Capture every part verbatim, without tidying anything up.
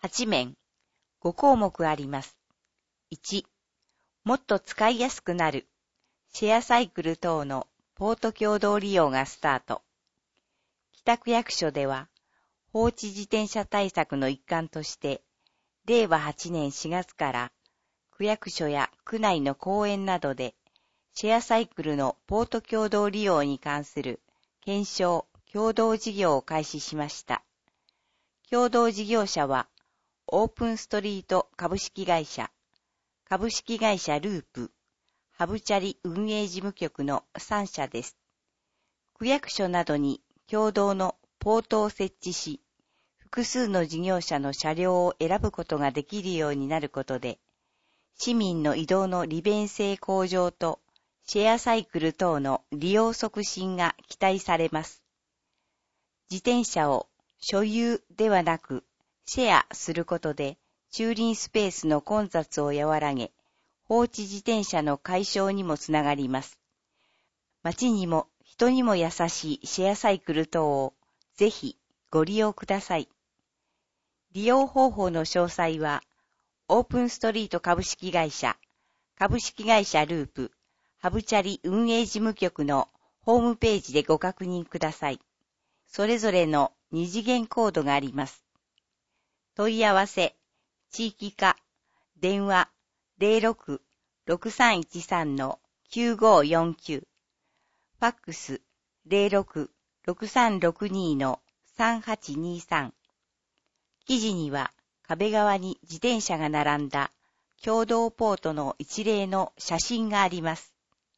はちめん、ごこうもくあります。いち、もっと使いやすくなる、シェアサイクル等のポート共同利用がスタート。北区役所では、放置自転車対策の一環として、れいわはちねんしがつから区役所や区内の公園などで、シェアサイクルのポート共同利用に関する検証・共同事業を開始しました。共同事業者は、オープンストリート株式会社、株式会社ループ、ハブチャリ運営事務局のさんしゃです。区役所などに共同のポートを設置し、複数の事業者の車両を選ぶことができるようになることで、市民の移動の利便性向上とシェアサイクル等の利用促進が期待されます。自転車を所有ではなくシェアすることで駐輪スペースの混雑を和らげ、放置自転車の解消にもつながります。街にも人にも優しいシェアサイクル等をぜひご利用ください。利用方法の詳細は、オープンストリート株式会社、株式会社ループ、ハブチャリ運営事務局のホームページでご確認ください。それぞれの二次元コードがあります。問い合わせ、地域課、電話 ゼロろく ろくさんいちさん きゅうごよんきゅう、ファックス ゼロろく ろくさんろくに さんはちにさん。記事には壁側に自転車が並んだ共同ポートの一例の写真があります。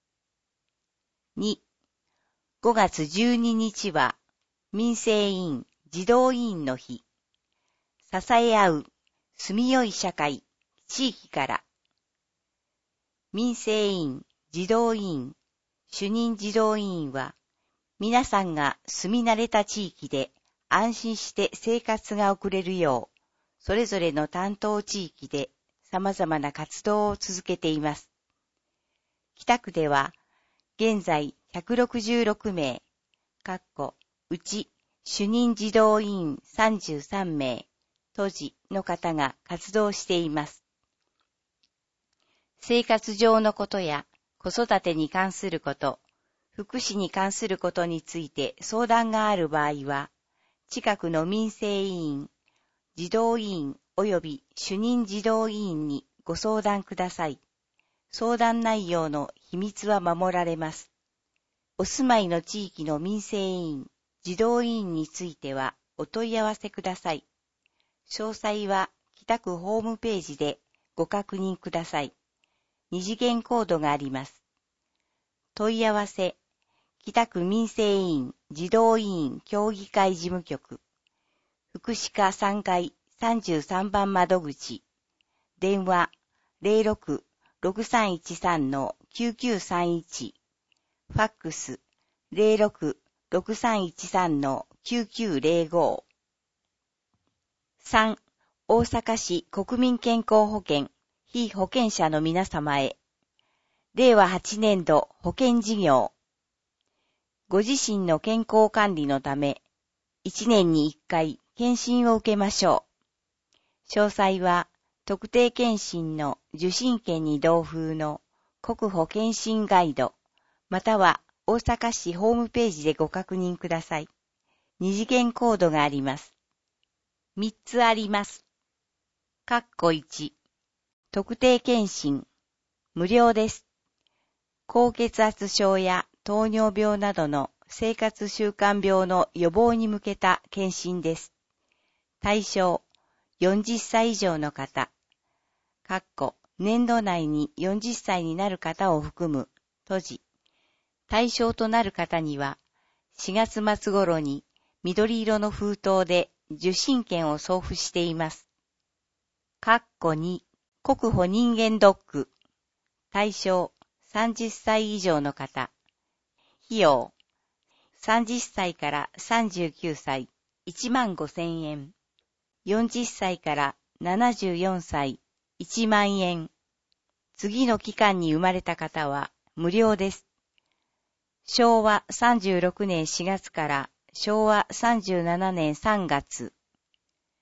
に、ごがつじゅうににちは民生委員児童委員の日。支え合う住みよい社会地域から。民生委員児童委員主任児童委員は皆さんが住み慣れた地域で安心して生活が送れるよう、それぞれの担当地域で様々な活動を続けています。北区では、現在ひゃくろくじゅうろくめい、かっこうち主任児童委員さんじゅうさんめい、都知の方が活動しています。生活上のことや子育てに関すること、福祉に関することについて相談がある場合は、近くの民生委員、児童委員及び主任児童委員にご相談ください。相談内容の秘密は守られます。お住まいの地域の民生委員、児童委員についてはお問い合わせください。詳細は北区ホームページでご確認ください。二次元コードがあります。問い合わせ、北区民生委員児童委員協議会事務局、福祉課さんがいさんじゅうさんばん窓口、電話 ゼロろく ろくさんいちさん きゅうきゅうさんいち、ファックス ゼロろく ろくさんいちさん きゅうきゅうゼロご。さん、大阪市国民健康保険被保険者の皆様へ、れいわはちねんど保険事業。ご自身の健康管理のため、いちねんにいっかい検診を受けましょう。詳細は、特定健診の受診券に同封の国保健診ガイド、または大阪市ホームページでご確認ください。二次元コードがあります。みっつあります。かっこいち、特定健診、無料です。高血圧症や糖尿病などの生活習慣病の予防に向けた検診です。対象、よんじゅっさい以上の方、かっこ年度内によんじゅっさいになる方を含む、都知。対象となる方には、しがつまつ頃に緑色の封筒で受診券を送付しています。かっこに、国保人間ドック、対象、さんじゅっさい以上の方。費用、さんじゅっさいからさんじゅうきゅうさい、いちまんごせんえん。よんじゅっさいからななじゅうよんさい、いちまんえん。次の期間に生まれた方は無料です。しょうわさんじゅうろくねんしがつからしょうわさんじゅうななねんさんがつ。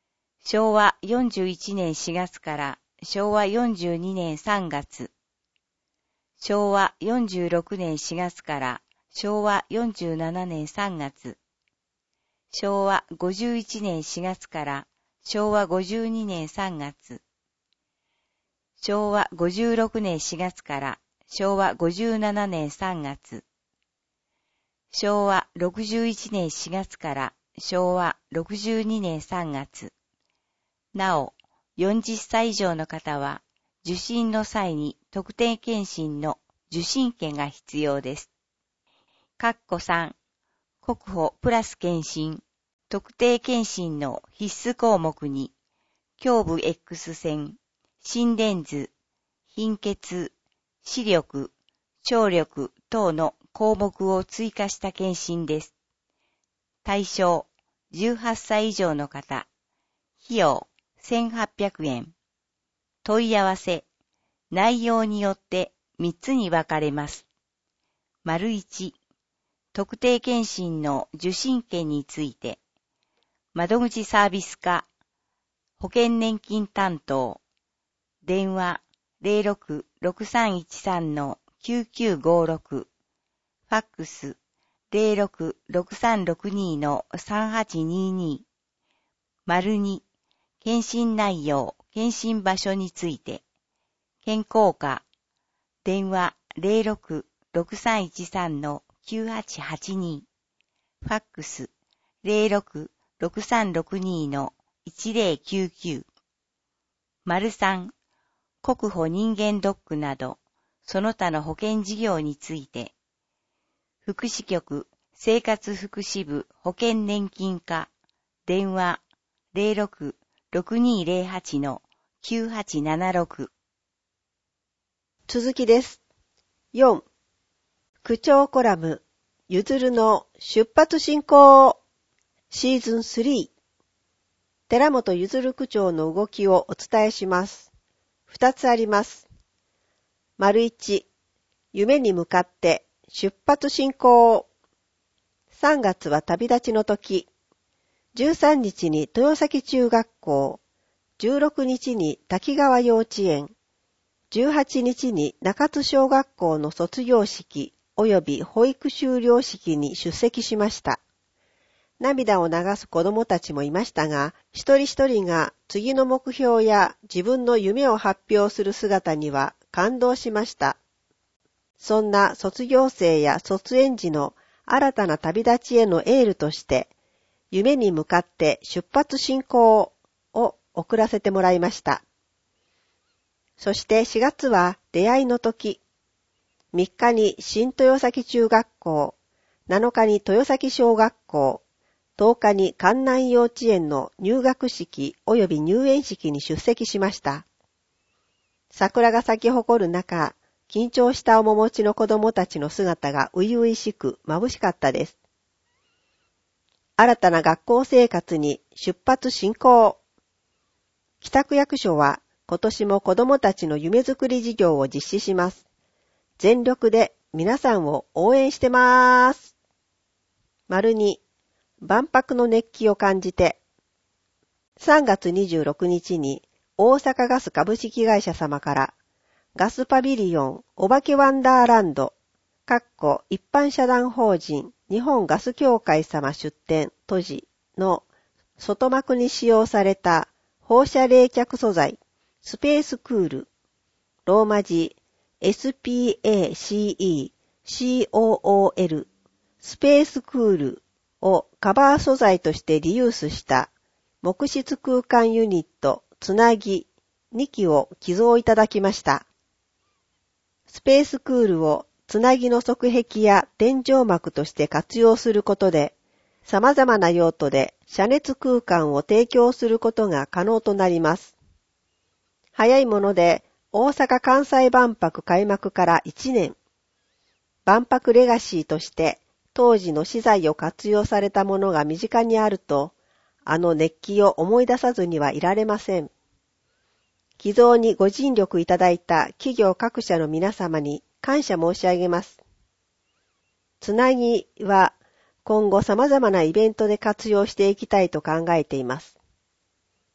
しょうわよんじゅういちねんしがつからしょうわよんじゅうにねんさんがつ、しょうわよんじゅうろくねんしがつからしょうわよんじゅうななねんさんがつ、しょうわごじゅういちねんしがつからしょうわごじゅうにねんさんがつ、しょうわごじゅうろくねんしがつからしょうわごじゅうななねんさんがつ、しょうわろくじゅういちねんしがつからしょうわろくじゅうにねんさんがつ。なお、よんじゅっさい以上の方は受診の際に特定健診の受診券が必要です。括弧さん、国保プラス健診、特定健診の必須項目に、胸部 X 線、心電図、貧血、視力、聴力等の項目を追加した健診です。対象、じゅうはっさい以上の方。費用、せんはっぴゃくえん。問い合わせ、内容によってみっつに分かれます。丸いち、特定健診の受診券について、窓口サービス課、保険年金担当、電話 ゼロろく ろくさんいちさん きゅうきゅうごろく、ファックス ゼロろく ろくさんろくに さんはちにに、丸に、検診内容、検診場所について、健康課、電話 ゼロろく ろくさんいちさん きゅうはちはちに、ファックス ゼロろく ろくさんろくに いちゼロきゅうきゅう、丸さん、国保人間ドックなど、その他の保険事業について、福祉局生活福祉部保険年金課、電話 ゼロろく ろくにゼロはち きゅうはちななろく。 続きです。よん、区長コラム、ゆずるの出発進行シーズンスリー。寺本ゆずる区長の動きをお伝えします。ふたつあります。丸いち、夢に向かって出発進行。さんがつは旅立ちの時。じゅうさんにちに豊崎中学校、じゅうろくにちに滝川幼稚園、じゅうはちにちに中津小学校の卒業式及び保育修了式に出席しました。涙を流す子どもたちもいましたが、一人一人が次の目標や自分の夢を発表する姿には感動しました。そんな卒業生や卒園児の新たな旅立ちへのエールとして、夢に向かって出発進行を送らせてもらいました。そしてしがつは出会いの時。みっかに新豊崎中学校、なのかに豊崎小学校、とおかに関南幼稚園の入学式及び入園式に出席しました。桜が咲き誇る中、緊張した面持ちの子供たちの姿が初々しく眩しかったです。新たな学校生活に出発進行。北区役所は今年も子供たちの夢づくり事業を実施します。全力で皆さんを応援してまーす。丸に、万博の熱気を感じて。さんがつにじゅうろくにちに大阪ガス株式会社様からガスパビリオンおばけワンダーランド、かっこ一般社団法人日本ガス協会様出展都市の外幕に使用された放射冷却素材スペースクール、ローマ字 エスピーエーシーイーシーオーオーエル スペースクールをカバー素材としてリユースした木質空間ユニットつなぎにきを寄贈いただきました。スペースクールをつなぎの側壁や天井幕として活用することで、様々な用途で遮熱空間を提供することが可能となります。早いもので大阪・関西万博開幕からいちねん。万博レガシーとして当時の資材を活用されたものが身近にあると、あの熱気を思い出さずにはいられません。寄贈にご尽力いただいた企業各社の皆様に感謝申し上げます。つなぎは今後様々なイベントで活用していきたいと考えています。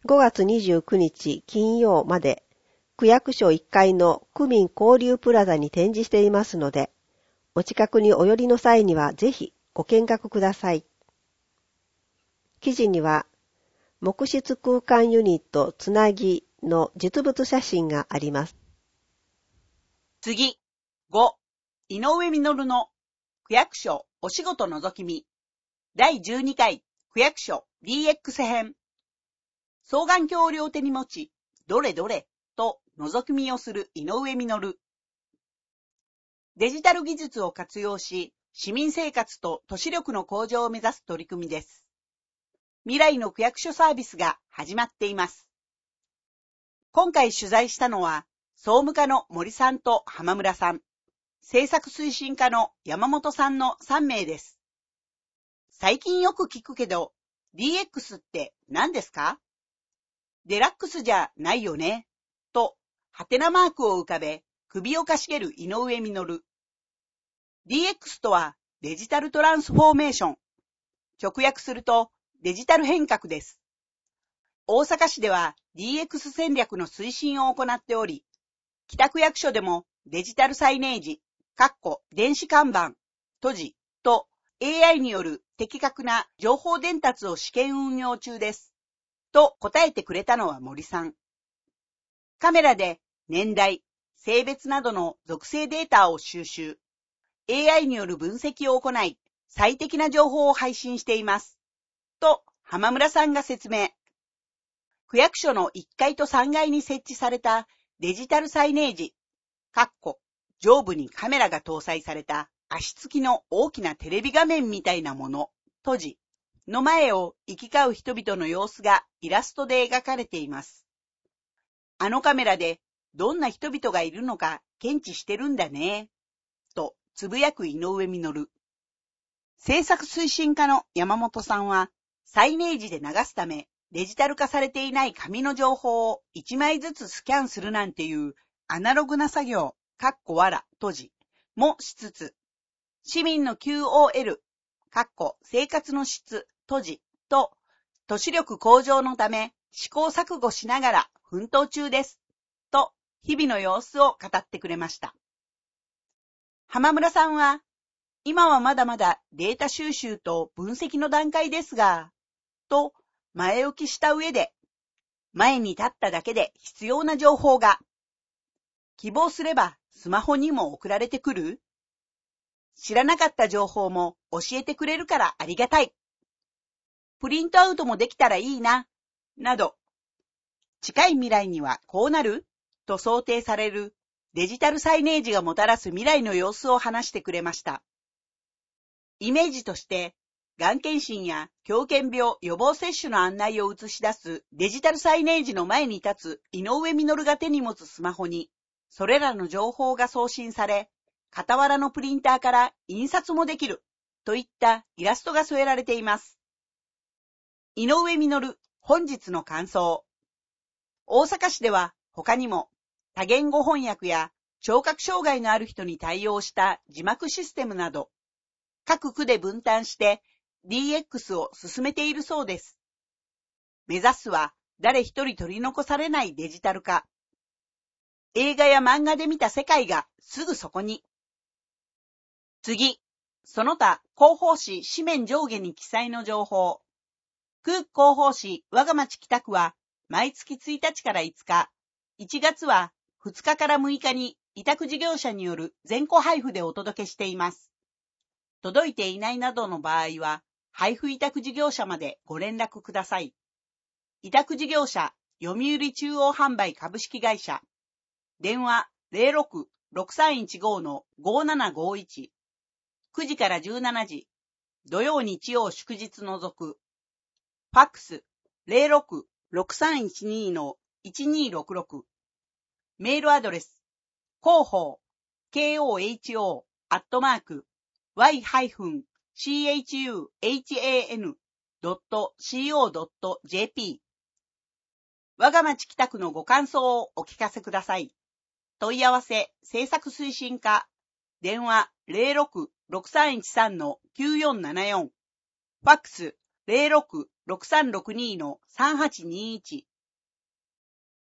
ごがつにじゅうくにち金曜まで区役所いっかいの区民交流プラザに展示していますので、お近くにお寄りの際にはぜひご見学ください。記事には、木質空間ユニットつなぎの実物写真があります。 次、ご、井上実の区役所お仕事のぞき見だいじゅうにかい区役所 ディーエックス 編。双眼鏡を両手に持ち、どれどれと覗き見をする井上実。デジタル技術を活用し、市民生活と都市力の向上を目指す取り組みです。未来の区役所サービスが始まっています。今回取材したのは、総務課の森さんと浜村さん、政策推進課の山本さんのさんめいです。最近よく聞くけど、ディーエックス って何ですか？デラックスじゃないよね、と、ハテナマークを浮かべ、首をかしげる井上実。ディーエックス とはデジタルトランスフォーメーション。直訳するとデジタル変革です。大阪市では ディーエックス 戦略の推進を行っており、北区役所でもデジタルサイネージ、かっこ電子看板、閉じと エーアイ による的確な情報伝達を試験運用中です。と答えてくれたのは森さん。カメラで年代、性別などの属性データを収集、エーアイ による分析を行い、最適な情報を配信しています。と、浜村さんが説明。区役所のいっかいとさんがいに設置されたデジタルサイネージ、かっこ上部にカメラが搭載された足つきの大きなテレビ画面みたいなもの、閉じ、の前を行き交う人々の様子がイラストで描かれています。あのカメラでどんな人々がいるのか検知してるんだね。と、つぶやく井上実。政策推進課の山本さんは、サイネージで流すため、デジタル化されていない紙の情報をいちまいずつスキャンするなんていうアナログな作業、かっこわら、閉じ、もしつつ、市民の キューオーエル、かっこ生活の質、閉じ、と、都市力向上のため試行錯誤しながら奮闘中です。と、日々の様子を語ってくれました。浜村さんは、今はまだまだデータ収集と分析の段階ですが、と前置きした上で、前に立っただけで必要な情報が、希望すればスマホにも送られてくる？知らなかった情報も教えてくれるからありがたい。プリントアウトもできたらいいな、など、近い未来にはこうなる？と想定されるデジタルサイネージがもたらす未来の様子を話してくれました。イメージとして、がん検診や狂犬病予防接種の案内を映し出すデジタルサイネージの前に立つ井上実が手に持つスマホに、それらの情報が送信され、傍らのプリンターから印刷もできる、といったイラストが添えられています。井上実、本日の感想。大阪市では他にも多言語翻訳や聴覚障害のある人に対応した字幕システムなど、各区で分担して ディーエックス を進めているそうです。目指すは誰一人取り残されないデジタル化。映画や漫画で見た世界がすぐそこに。次、その他広報誌紙面上下に記載の情報。区広報誌我が町北区は毎月ついたちからいつか、いちがつはふつかからむいかに委託事業者による全戸配布でお届けしています。届いていないなどの場合は、配布委託事業者までご連絡ください。委託事業者、読売中央販売株式会社。電話 ゼロろく ろくさんいちご のごななごいち。くじからじゅうしちじ。土曜日曜祝日除く。ファックス ゼロろく ろくさんいちに のいちにろくろく。メールアドレス、広報、ケーオーエイチオー、アットマーク、ワイ チューハン ドット シーオー ドット ジェーピー。我が町北区のご感想をお聞かせください。問い合わせ、政策推進課、電話 ゼロろく ろくさんいちさん のきゅうよんななよん。ファックス ゼロろく ろくさんろくに のさんはちにいち。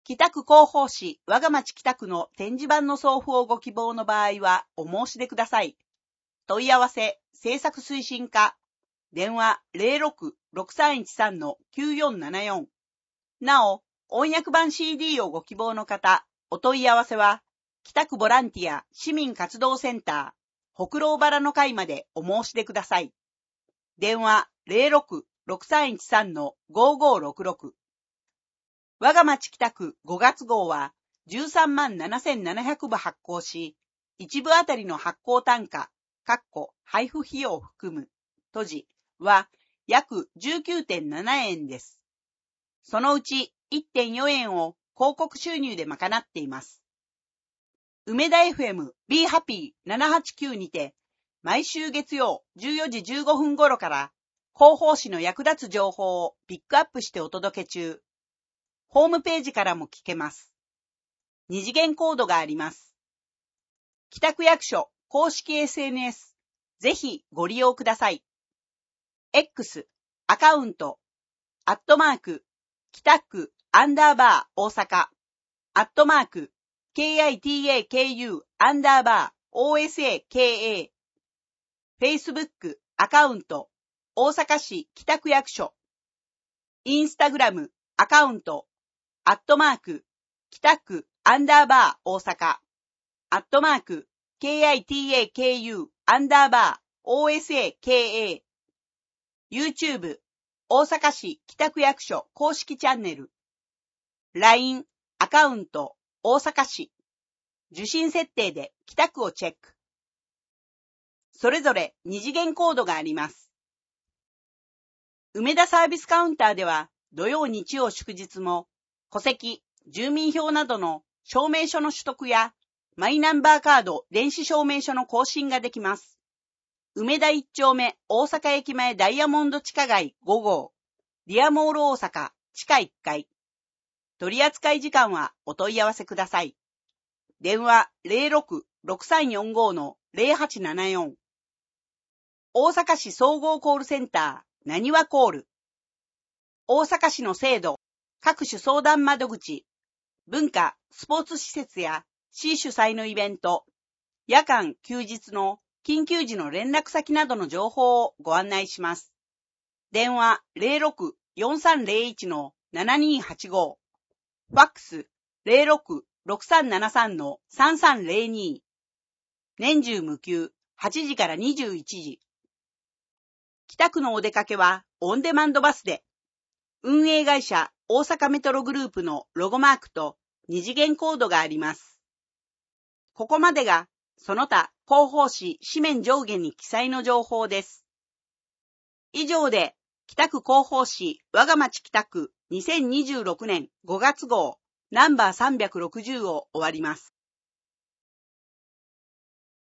北区広報誌我が町北区の展示板の送付をご希望の場合はお申し出ください。問い合わせ、制作推進課、電話 ゼロろく ろくさんいちさん きゅうよんななよん。なお、音訳版 シーディー をご希望の方、お問い合わせは、北区ボランティア市民活動センター、北郎原の会までお申し出ください。電話 ゼロろく ろくさんいちさん ごごろくろく。我が町北区ごがつ号はじゅうさんまんななせんななひゃくぶ発行し、いち部あたりの発行単価、括弧配布費用を含む、閉じは約 じゅうきゅうてんななえんです。そのうち いってんよんえんを広告収入で賄っています。梅田 エフエム Be Happy ななはちきゅうにて、毎週月曜じゅうよじじゅうごふん頃から広報誌の役立つ情報をピックアップしてお届け中。ホームページからも聞けます。二次元コードがあります。北区役所公式 エスエヌエス、ぜひご利用ください。X、アカウント、アットマーク、北区アンダーバー大阪、アットマーク、KITAKU アンダーバー OSAKA、Facebook アカウント、大阪市北区役所、インスタグラムアカウント、アットマーク、北区アンダーバー大阪、アットマーク、KITAKU アンダーバー OSAKA、YouTube、大阪市北区役所公式チャンネル、ライン アカウント、大阪市、受信設定で北区をチェック。それぞれ二次元コードがあります。梅田サービスカウンターでは、土曜日曜祝日も、戸籍、住民票などの証明書の取得や、マイナンバーカード電子証明書の更新ができます。梅田一丁目大阪駅前ダイヤモンド地下街ご号、ディアモール大阪地下いっかい。取扱時間はお問い合わせください。電話 ゼロろく ろくさんよんご ゼロはちななよん。大阪市総合コールセンター、なにわコール。大阪市の制度、各種相談窓口、文化、スポーツ施設や市主催のイベント、夜間、休日の緊急時の連絡先などの情報をご案内します。電話 ゼロろく よんさんゼロいち ななにはちご。ファックス ゼロろく ろくさんななさん さんさんゼロに。年中無休、はちじからにじゅういちじ。北区のお出かけはオンデマンドバスで。運営会社大阪メトログループのロゴマークと二次元コードがあります。ここまでがその他広報誌紙面上下に記載の情報です。以上で北区広報誌我が町北区にせんにじゅうろくねんごがつ号ナンバーさんびゃくろくじゅうを終わります。